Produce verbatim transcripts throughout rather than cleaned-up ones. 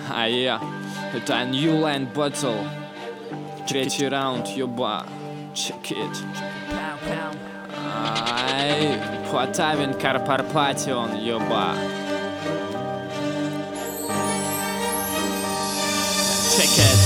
А я, это New Line Battle. Третий раунд, ёба. Check it. Ай, Потавин Карпарпатион, ёба. Check it.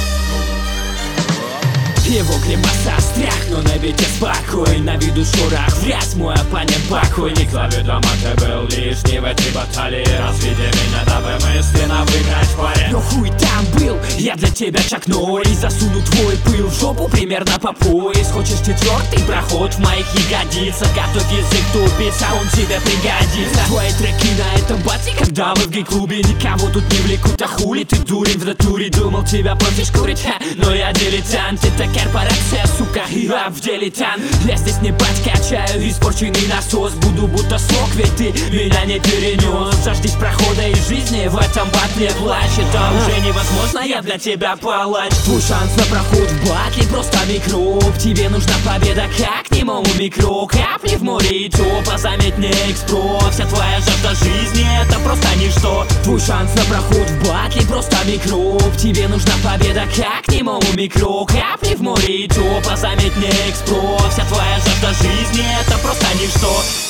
Его гримаса страх, но на бите спокой. На виду шурах вряд мой оппонент покойник. Заведомо ты был лишний в этой баталии. Разведи меня, дабы мысленно выиграть парень. Но хуй там был, я для тебя чакну и засуну твой пыл в жопу примерно по пояс. Хочешь четвертый проход в моих ягодицах? Готов язык тупица, он тебе пригодится. Твои треки на этом бате, когда мы в гей-клубе. Никого тут не влекут, а хули ты дурень в натуре. Думал тебя профи шкурить, ха, но я дилетант. Это корпорация, сука, я в деле тян. Я здесь не подкачаю испорченный насос. Буду будто сок, ведь ты меня не перенес. Жаждись прохода из жизни в этом батле плачь. Это уже невозможно, я для тебя палач. Твой шанс на проход в батле просто микроб. Тебе нужна победа, как немому микро. Капли в море и топа, заметь не экспро. Вся твоя жажда жизни, это просто ничто. Твой шанс на проход в батле просто микроб. Тебе нужна победа, как немому микро. Капли в море и топа, заметь не экспро. Вся твоя жажда жизни, это просто ничто.